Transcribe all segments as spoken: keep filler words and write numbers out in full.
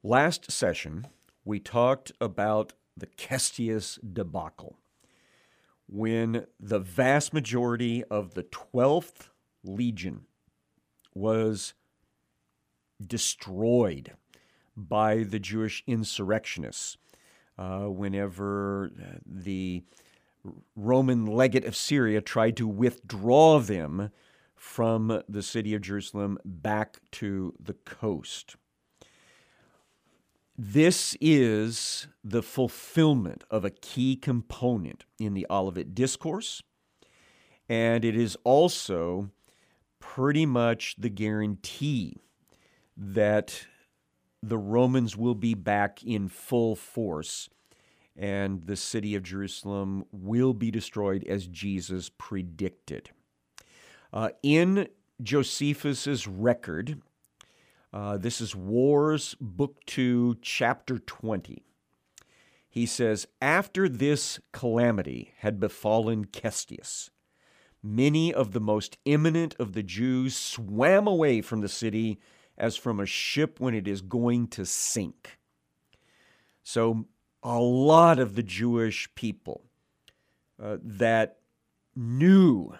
Last session, we talked about the Cestius debacle, when the vast majority of the twelfth Legion was destroyed by the Jewish insurrectionists. Uh, whenever the Roman legate of Syria tried to withdraw them from the city of Jerusalem back to the coast. This is the fulfillment of a key component in the Olivet Discourse, and it is also pretty much the guarantee that the Romans will be back in full force and the city of Jerusalem will be destroyed as Jesus predicted. Uh, in Josephus's record, uh, this is Wars, Book two, Chapter twenty. He says, after this calamity had befallen Cestius, many of the most eminent of the Jews swam away from the city as from a ship when it is going to sink. So a lot of the Jewish people uh, that knew,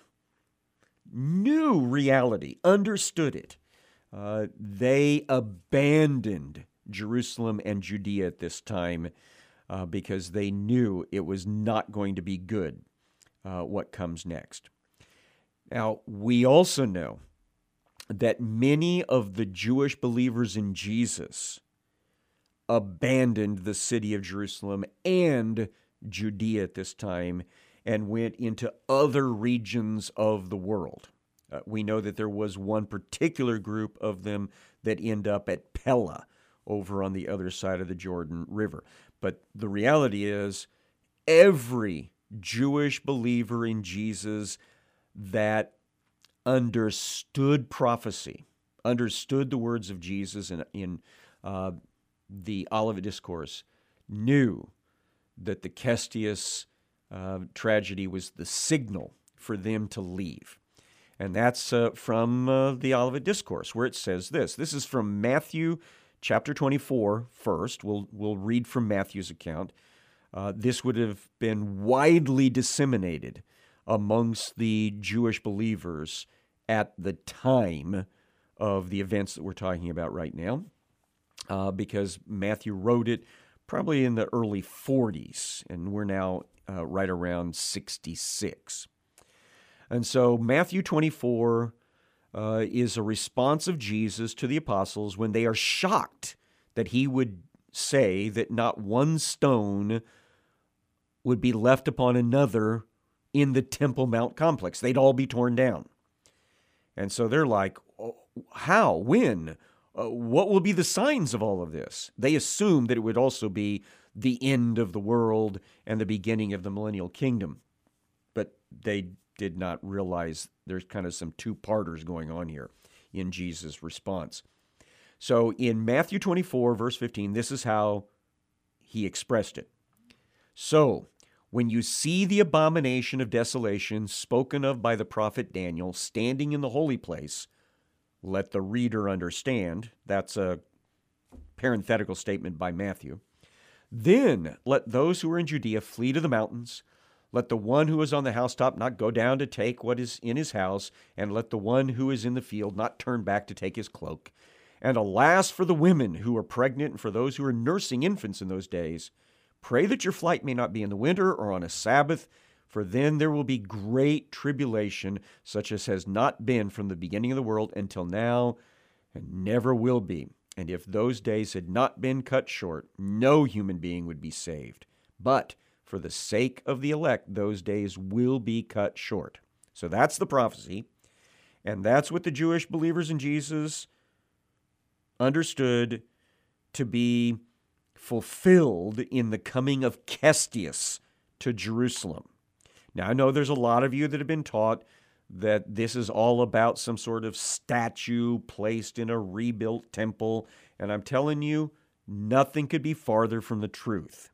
knew reality, understood it, uh, they abandoned Jerusalem and Judea at this time uh, because they knew it was not going to be good, uh, what comes next. Now, we also know that many of the Jewish believers in Jesus abandoned the city of Jerusalem and Judea at this time and went into other regions of the world. Uh, we know that there was one particular group of them that end up at Pella over on the other side of the Jordan River. But the reality is every Jewish believer in Jesus that understood prophecy, understood the words of Jesus in, in uh, the Olivet Discourse, knew that the Cestius uh, tragedy was the signal for them to leave. And that's uh, from uh, the Olivet Discourse, where it says this. This is from Matthew chapter twenty-four first. We'll, we'll read from Matthew's account. Uh, this would have been widely disseminated amongst the Jewish believers at the time of the events that we're talking about right now, uh, because Matthew wrote it probably in the early forties, and we're now uh, right around sixty-six. And so Matthew twenty-four uh, is a response of Jesus to the apostles when they are shocked that he would say that not one stone would be left upon another in the Temple Mount complex. They'd all be torn down. And so they're like, oh, how? When? Uh, what will be the signs of all of this? They assumed that it would also be the end of the world and the beginning of the millennial kingdom. But they did not realize there's kind of some two-parters going on here in Jesus' response. So in Matthew twenty-four, verse fifteen, this is how he expressed it. So, when you see the abomination of desolation spoken of by the prophet Daniel standing in the holy place, let the reader understand. That's a parenthetical statement by Matthew. Then let those who are in Judea flee to the mountains. Let the one who is on the housetop not go down to take what is in his house, and let the one who is in the field not turn back to take his cloak. And alas for the women who are pregnant and for those who are nursing infants in those days. Pray that your flight may not be in the winter or on a Sabbath, for then there will be great tribulation, such as has not been from the beginning of the world until now, and never will be. And if those days had not been cut short, no human being would be saved. But for the sake of the elect, those days will be cut short. So that's the prophecy, and that's what the Jewish believers in Jesus understood to be fulfilled in the coming of Cestius to Jerusalem. Now, I know there's a lot of you that have been taught that this is all about some sort of statue placed in a rebuilt temple, and I'm telling you, nothing could be farther from the truth.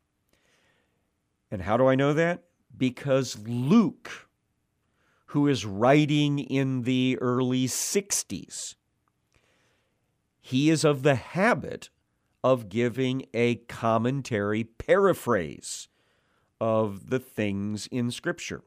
And how do I know that? Because Luke, who is writing in the early sixties, he is of the habit of giving a commentary paraphrase of the things in Scripture.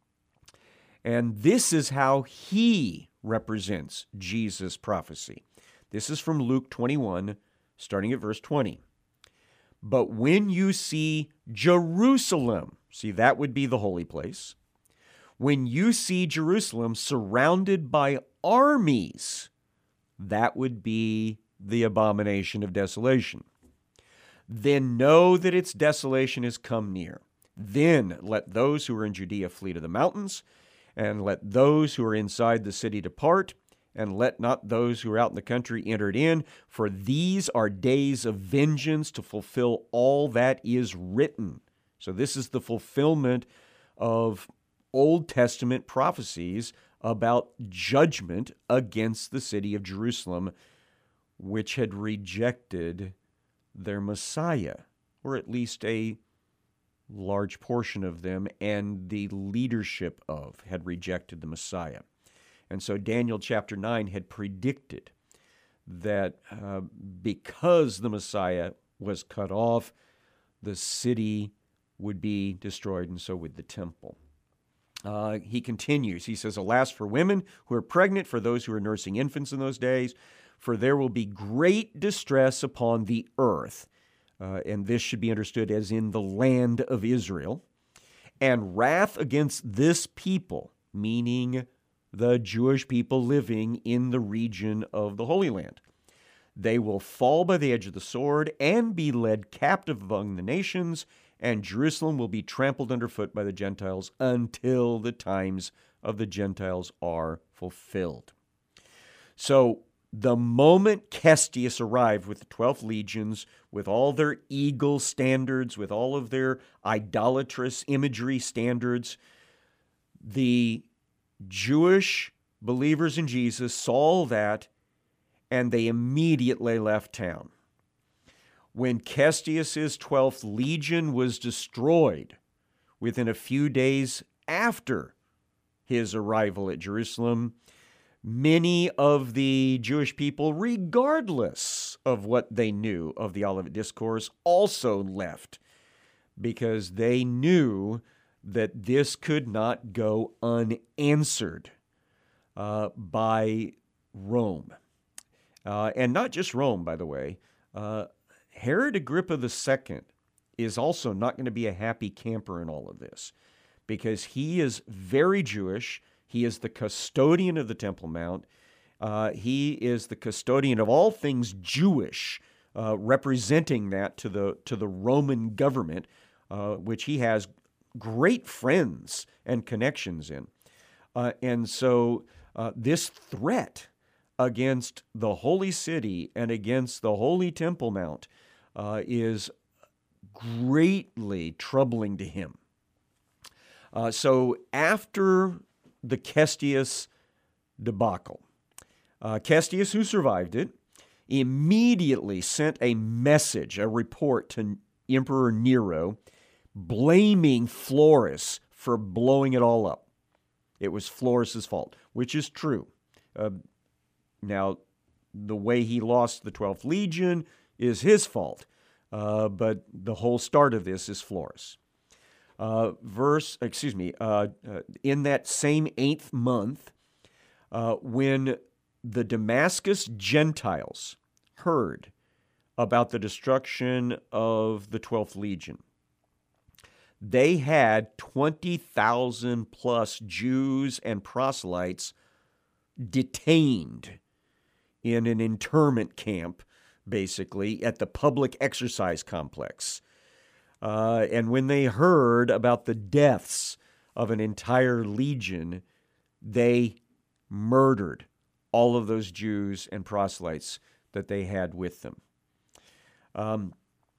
And this is how he represents Jesus' prophecy. This is from Luke twenty-one, starting at verse twenty. But when you see Jerusalem, see, that would be the holy place. When you see Jerusalem surrounded by armies, that would be the abomination of desolation. Then know that its desolation has come near. Then let those who are in Judea flee to the mountains, and let those who are inside the city depart, and let not those who are out in the country enter it in, for these are days of vengeance to fulfill all that is written. So this is the fulfillment of Old Testament prophecies about judgment against the city of Jerusalem, which had rejected their Messiah, or at least a large portion of them, and the leadership of had rejected the Messiah. And so Daniel chapter nine had predicted that uh, because the Messiah was cut off, the city would be destroyed, and so would the temple. Uh, he continues, he says, alas for women who are pregnant, for those who are nursing infants in those days, for there will be great distress upon the earth. Uh, and this should be understood as in the land of Israel, and wrath against this people, meaning the Jewish people living in the region of the Holy Land. They will fall by the edge of the sword and be led captive among the nations, and Jerusalem will be trampled underfoot by the Gentiles until the times of the Gentiles are fulfilled. So the moment Cestius arrived with the twelfth legions, with all their eagle standards, with all of their idolatrous imagery standards, the Jewish believers in Jesus saw that, and they immediately left town. When Cestius's twelfth legion was destroyed within a few days after his arrival at Jerusalem, many of the Jewish people, regardless of what they knew of the Olivet Discourse, also left because they knew that this could not go unanswered uh, by Rome. Uh, and not just Rome, by the way. Uh, Herod Agrippa the Second is also not going to be a happy camper in all of this, because he is very Jewish. He is the custodian of the Temple Mount. Uh, he is the custodian of all things Jewish, uh, representing that to the to the Roman government, uh, which he has great friends and connections in. Uh, and so uh, this threat against the holy city and against the holy Temple Mount uh, is greatly troubling to him. Uh, so after the Cestius debacle, uh, Cestius, who survived it, immediately sent a message, a report to Emperor Nero, blaming Florus for blowing it all up. It was Florus's fault, which is true. Uh, now, the way he lost the twelfth Legion is his fault, uh, but the whole start of this is Florus. Uh, verse, excuse me, uh, uh, in that same eighth month, uh, when the Damascus Gentiles heard about the destruction of the twelfth Legion, they had twenty thousand plus Jews and proselytes detained in an internment camp, basically, at the public exercise complex. Uh, and when they heard about the deaths of an entire legion, they murdered all of those Jews and proselytes that they had with them. Um,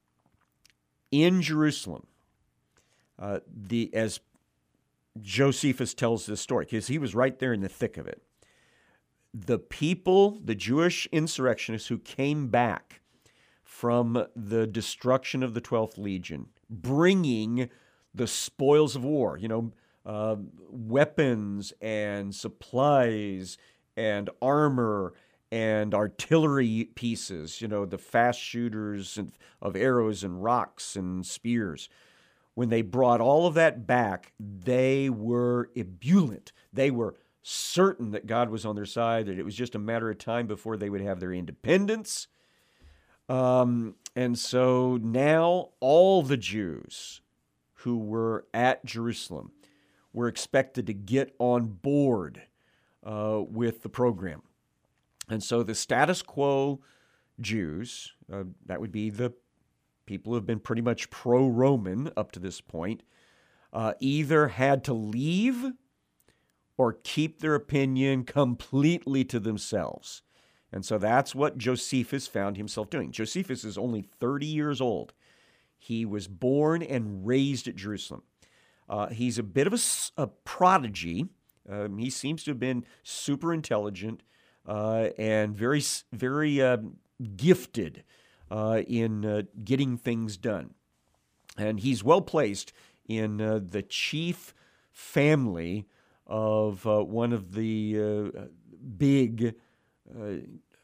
in Jerusalem, uh, the as Josephus tells this story, because he was right there in the thick of it, the people, the Jewish insurrectionists who came back from the destruction of the twelfth Legion, bringing the spoils of war, you know, uh, weapons and supplies and armor and artillery pieces, you know, the fast shooters and, of arrows and rocks and spears. When they brought all of that back, they were ebullient. They were certain that God was on their side, that it was just a matter of time before they would have their independence. Um, and so now all the Jews who were at Jerusalem were expected to get on board uh, with the program. And so the status quo Jews, uh, that would be the people who have been pretty much pro-Roman up to this point, uh, either had to leave or keep their opinion completely to themselves. And so that's what Josephus found himself doing. Josephus is only thirty years old. He was born and raised at Jerusalem. Uh, he's a bit of a, a prodigy. Um, he seems to have been super intelligent uh, and very, very uh, gifted uh, in uh, getting things done. And he's well placed in uh, the chief family of uh, one of the uh, big uh,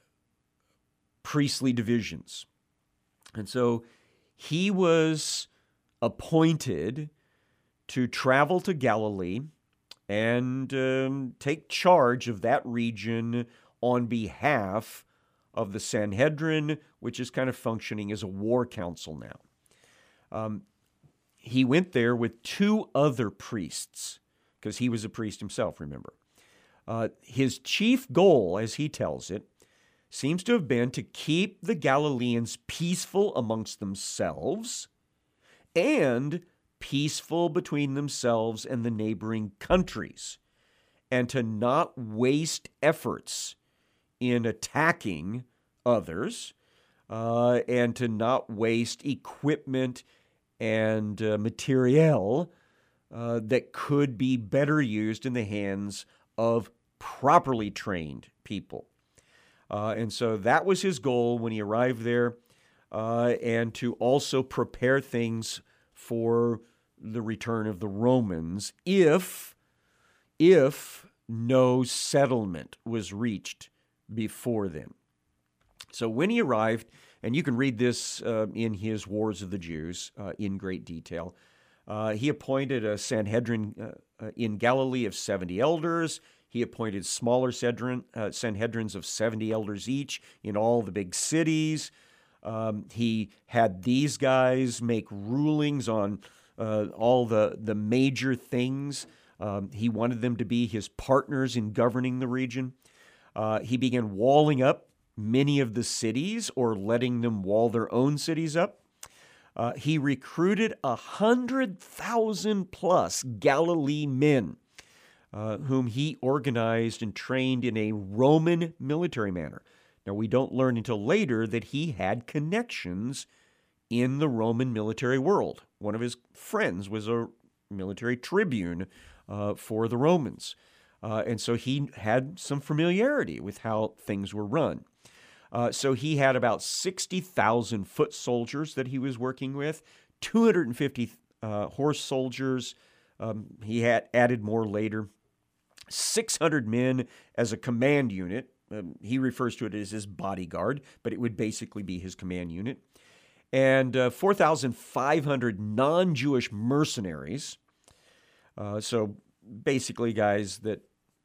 priestly divisions. And so he was appointed to travel to Galilee and um, take charge of that region on behalf of the Sanhedrin, which is kind of functioning as a war council now. Um, he went there with two other priests, because he was a priest himself, remember. Uh, his chief goal, as he tells it, seems to have been to keep the Galileans peaceful amongst themselves and peaceful between themselves and the neighboring countries, and to not waste efforts in attacking others, uh, and to not waste equipment and uh, materiel uh, that could be better used in the hands of properly trained people. Uh, and so that was his goal when he arrived there, uh, and to also prepare things for the return of the Romans if, if no settlement was reached before then. So when he arrived, and you can read this uh, in his Wars of the Jews uh, in great detail, uh, he appointed a Sanhedrin uh, uh, in Galilee of seventy elders. He appointed smaller Sanhedrin, uh, Sanhedrins of seventy elders each in all the big cities. Um, he had these guys make rulings on uh, all the, the major things. Um, he wanted them to be his partners in governing the region. Uh, he began walling up many of the cities, or letting them wall their own cities up. Uh, he recruited a hundred thousand plus Galilee men, uh, whom he organized and trained in a Roman military manner. Now, we don't learn until later that he had connections in the Roman military world. One of his friends was a military tribune uh, for the Romans. Uh, and so he had some familiarity with how things were run. Uh, so he had about sixty thousand foot soldiers that he was working with, two hundred fifty uh, horse soldiers. Um, he had added more later, six hundred men as a command unit. Um, he refers to it as his bodyguard, but it would basically be his command unit. And uh, four thousand five hundred non-Jewish mercenaries. Uh, so basically guys that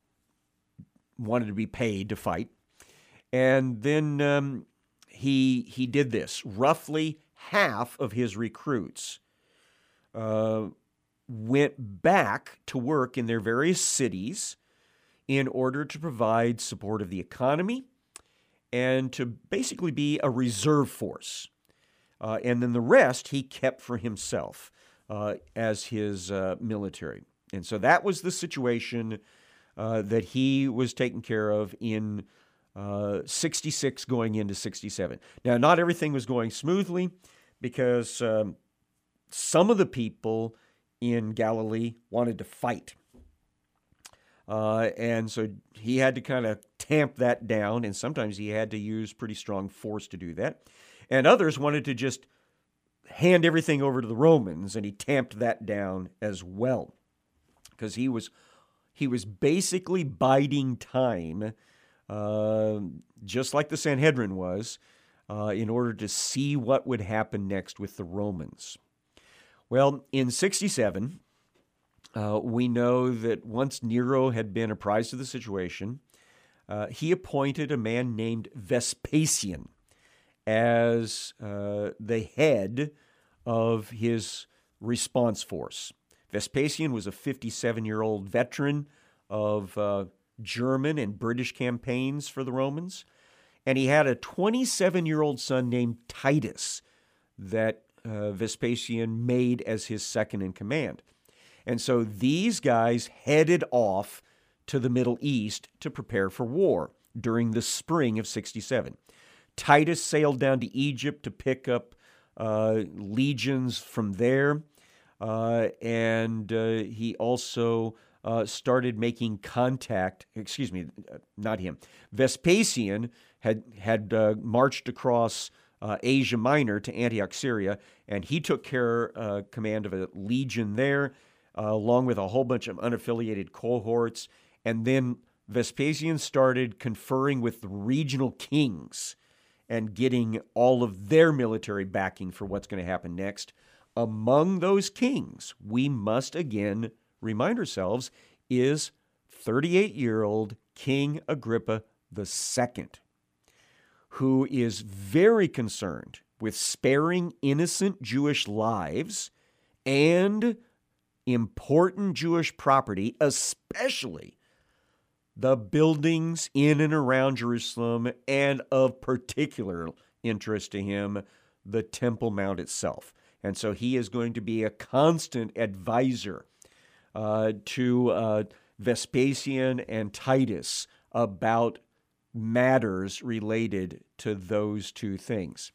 wanted to be paid to fight. And then um, he he did this. Roughly half of his recruits uh, went back to work in their various cities in order to provide support of the economy and to basically be a reserve force. Uh, and then the rest he kept for himself uh, as his uh, military. And so that was the situation uh, that he was taking care of in Uh, sixty-six going into sixty-seven. Now, not everything was going smoothly, because um, some of the people in Galilee wanted to fight. Uh, and so he had to kind of tamp that down, and sometimes he had to use pretty strong force to do that. And others wanted to just hand everything over to the Romans, and he tamped that down as well, because he was, he was basically biding time uh, just like the Sanhedrin was, uh, in order to see what would happen next with the Romans. Well, in sixty-seven, uh, we know that once Nero had been apprised of the situation, uh, he appointed a man named Vespasian as uh, the head of his response force. Vespasian was a fifty-seven-year-old veteran of uh, German and British campaigns for the Romans, and he had a twenty-seven-year-old son named Titus that uh, Vespasian made as his second in command. And so these guys headed off to the Middle East to prepare for war during the spring of sixty-seven. Titus sailed down to Egypt to pick up uh, legions from there, uh, and uh, he also uh, started making contact, excuse me, not him. Vespasian had, had uh, marched across uh, Asia Minor to Antioch, Syria, and he took care, uh, command of a legion there, uh, along with a whole bunch of unaffiliated cohorts. And then Vespasian started conferring with the regional kings and getting all of their military backing for what's going to happen next. Among those kings, we must again remind ourselves, is thirty-eight-year-old King Agrippa the Second, who is very concerned with sparing innocent Jewish lives and important Jewish property, especially the buildings in and around Jerusalem, and of particular interest to him, the Temple Mount itself. And so he is going to be a constant advisor uh, to uh, Vespasian and Titus about matters related to those two things.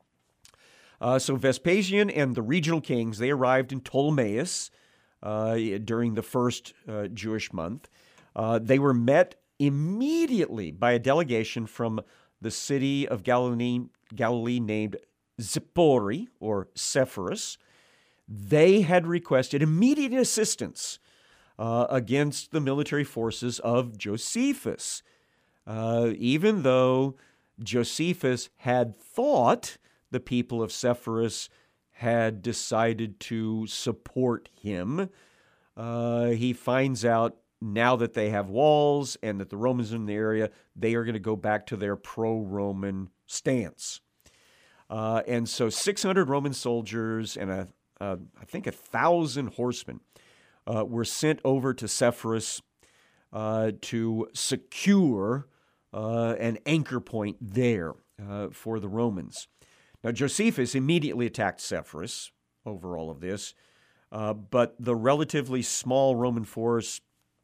Uh, so Vespasian and the regional kings, they arrived in Ptolemais uh, during the first uh, Jewish month. Uh, they were met immediately by a delegation from the city of Galilee, Galilee named Zippori, or Sepphoris. They had requested immediate assistance uh, against the military forces of Josephus, uh, even though Josephus had thought the people of Sepphoris had decided to support him. Uh, he finds out now that they have walls and that the Romans are in the area, they are going to go back to their pro-Roman stance. Uh, and so six hundred Roman soldiers and a, uh, I think a thousand horsemen uh, were sent over to Sepphoris uh, to secure uh, an anchor point there uh, for the Romans. Now, Josephus immediately attacked Sepphoris over all of this, uh, but the relatively small Roman force,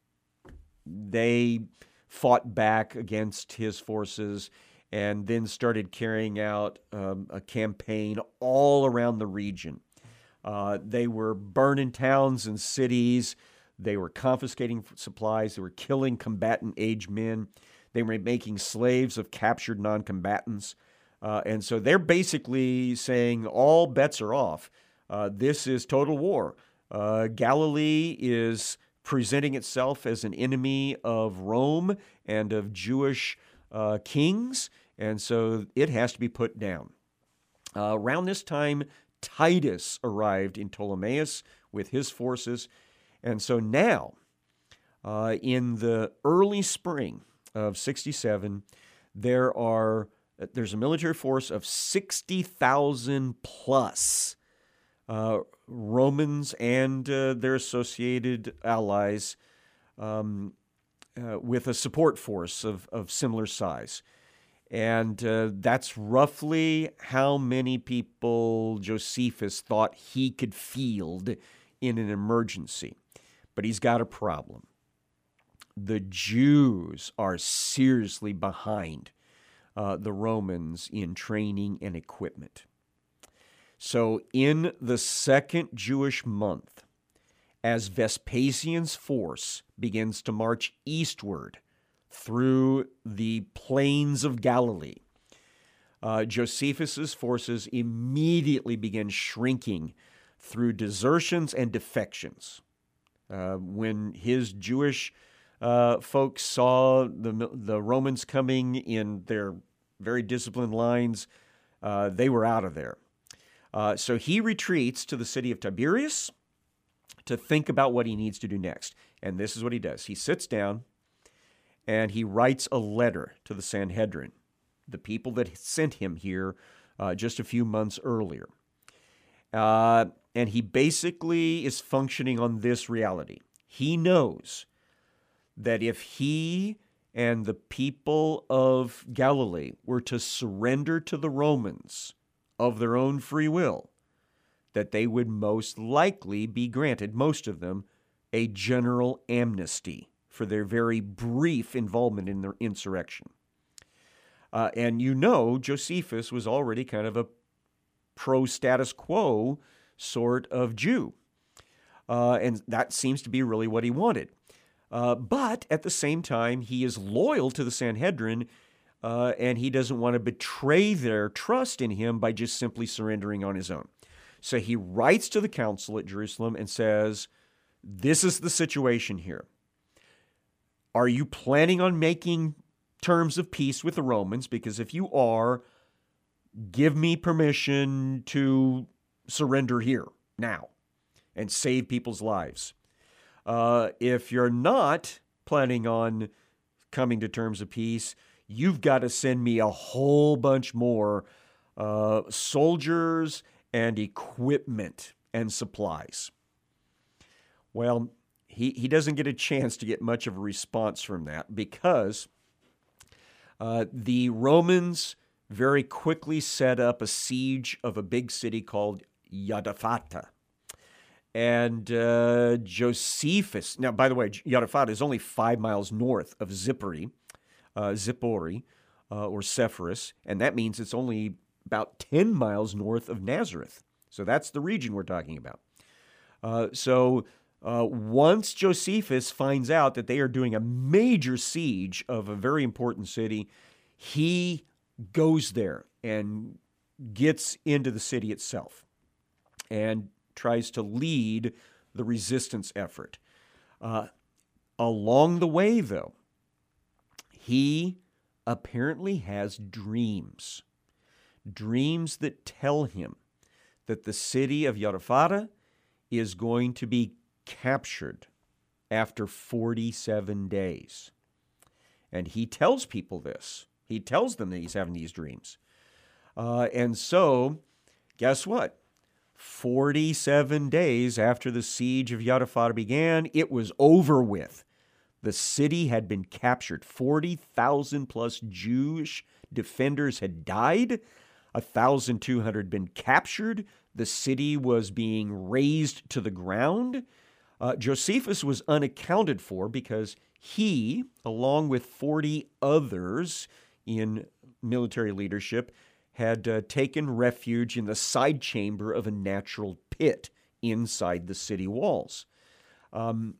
they fought back against his forces and then started carrying out um, a campaign all around the region. Uh, they were burning towns and cities. They were confiscating supplies. They were killing combatant aged men. They were making slaves of captured non-combatants. Uh, and so they're basically saying all bets are off. Uh, this is total war. Uh, Galilee is presenting itself as an enemy of Rome and of Jewish uh, kings, and so it has to be put down. Uh, around this time, Titus arrived in Ptolemais with his forces, and so now, uh, in the early spring of sixty-seven, there are there's a military force of sixty thousand plus uh, Romans and uh, their associated allies, um, uh, with a support force of, of similar size. And uh, that's roughly how many people Josephus thought he could field in an emergency. But he's got a problem. The Jews are seriously behind uh, the Romans in training and equipment. So in the second Jewish month, as Vespasian's force begins to march eastward through the plains of Galilee, uh, Josephus's forces immediately begin shrinking through desertions and defections. Uh, when his Jewish uh, folks saw the, the Romans coming in their very disciplined lines, uh, they were out of there. Uh, so he retreats to the city of Tiberias to think about what he needs to do next. And this is what he does. He sits down and he writes a letter to the Sanhedrin, the people that sent him here uh, just a few months earlier. Uh, and he basically is functioning on this reality. He knows that if he and the people of Galilee were to surrender to the Romans of their own free will, that they would most likely be granted, most of them, a general amnesty for their very brief involvement in their insurrection. Uh, and you know, Josephus was already kind of a pro-status quo sort of Jew. Uh, and that seems to be really what he wanted. Uh, but at the same time, he is loyal to the Sanhedrin, uh, and he doesn't want to betray their trust in him by just simply surrendering on his own. So he writes to the council at Jerusalem and says, this is the situation here. Are you planning on making terms of peace with the Romans? Because if you are, give me permission to surrender here, now, and save people's lives. Uh, if you're not planning on coming to terms of peace, you've got to send me a whole bunch more uh, soldiers and equipment and supplies. Well, he, he doesn't get a chance to get much of a response from that because uh, the Romans very quickly set up a siege of a big city called Jotapata. And uh, Josephus, now, by the way, Jotapata is only five miles north of Zippori, uh, Zippori, uh, or Sepphoris, and that means it's only about ten miles north of Nazareth. So that's the region we're talking about. Uh, so uh, once Josephus finds out that they are doing a major siege of a very important city, he goes there and gets into the city itself and tries to lead the resistance effort. Uh, along the way, though, he apparently has dreams. Dreams that tell him that the city of Jotapata is going to be captured after forty-seven days. And he tells people this. He tells them that he's having these dreams. Uh, and so, guess what? forty-seven days after the siege of Jotapata began, it was over with. The city had been captured. forty thousand plus Jewish defenders had died. one thousand two hundred had been captured. The city was being razed to the ground. Uh, Josephus was unaccounted for because he, along with forty others in military leadership, had uh, taken refuge in the side chamber of a natural pit inside the city walls. Um,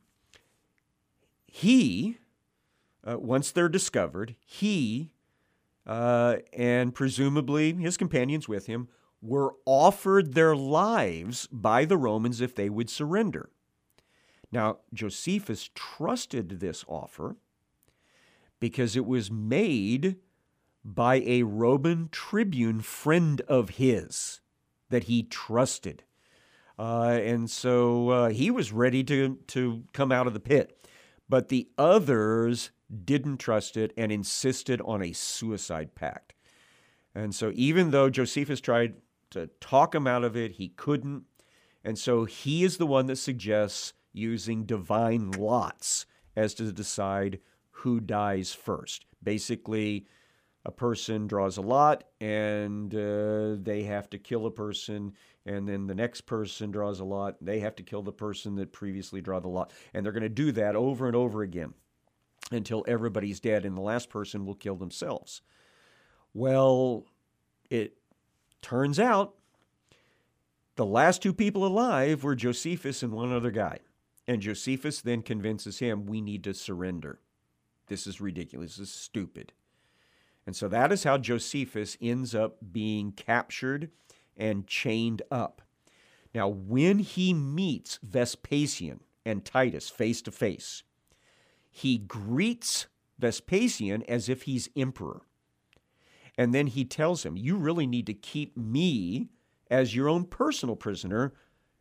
he, uh, once they're discovered, he uh, and presumably his companions with him were offered their lives by the Romans if they would surrender. Now, Josephus trusted this offer because it was made by a Roman tribune friend of his that he trusted. Uh, and so uh, he was ready to, to come out of the pit. But the others didn't trust it and insisted on a suicide pact. And so even though Josephus tried to talk him out of it, he couldn't. And so he is the one that suggests using divine lots as to decide who dies first. Basically, a person draws a lot, and uh, they have to kill a person, and then the next person draws a lot. They have to kill the person that previously drew the lot. And they're going to do that over and over again until everybody's dead, and the last person will kill themselves. Well, it turns out the last two people alive were Josephus and one other guy. And Josephus then convinces him, we need to surrender. This is ridiculous. This is stupid. And so that is how Josephus ends up being captured and chained up. Now, when he meets Vespasian and Titus face to face, he greets Vespasian as if he's emperor. And then he tells him, you really need to keep me as your own personal prisoner,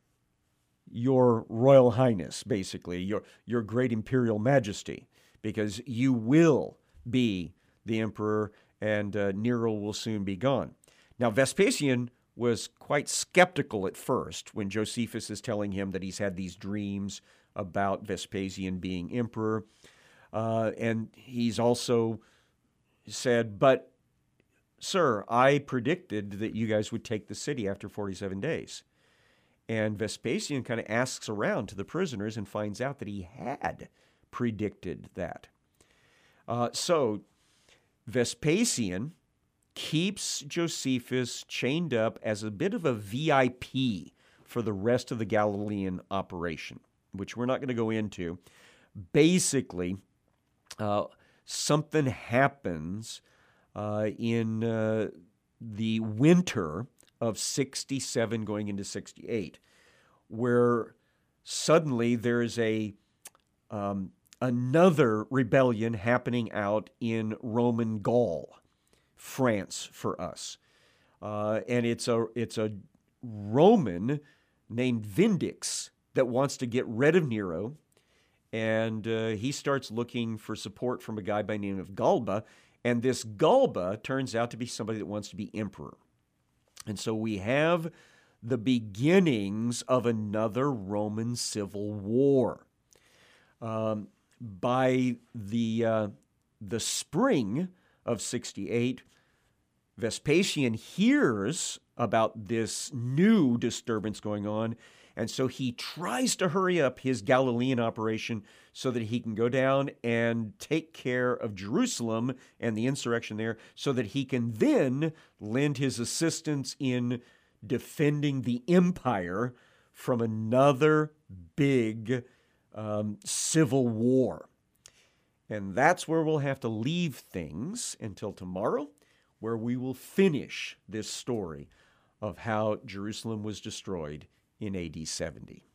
your royal highness, basically, your, your great imperial majesty, because you will be the emperor and uh, Nero will soon be gone. Now, Vespasian was quite skeptical at first when Josephus is telling him that he's had these dreams about Vespasian being emperor. Uh, and he's also said, but, sir, I predicted that you guys would take the city after forty-seven days. And Vespasian kind of asks around to the prisoners and finds out that he had predicted that. Uh, so Vespasian keeps Josephus chained up as a bit of a V I P for the rest of the Galilean operation, which we're not going to go into. Basically, uh, something happens uh, in uh, the winter of sixty-seven going into sixty-eight, where suddenly there's a um, another rebellion happening out in Roman Gaul, France for us. Uh, and it's a it's a Roman named Vindex that wants to get rid of Nero, and uh, he starts looking for support from a guy by the name of Galba, and this Galba turns out to be somebody that wants to be emperor. And so we have the beginnings of another Roman civil war. Um, by the uh, the spring of sixty-eight, Vespasian hears about this new disturbance going on, and so he tries to hurry up his Galilean operation so that he can go down and take care of Jerusalem and the insurrection there, so that he can then lend his assistance in defending the empire from another big um, civil war. And that's where we'll have to leave things until tomorrow, where we will finish this story of how Jerusalem was destroyed in A D seventy.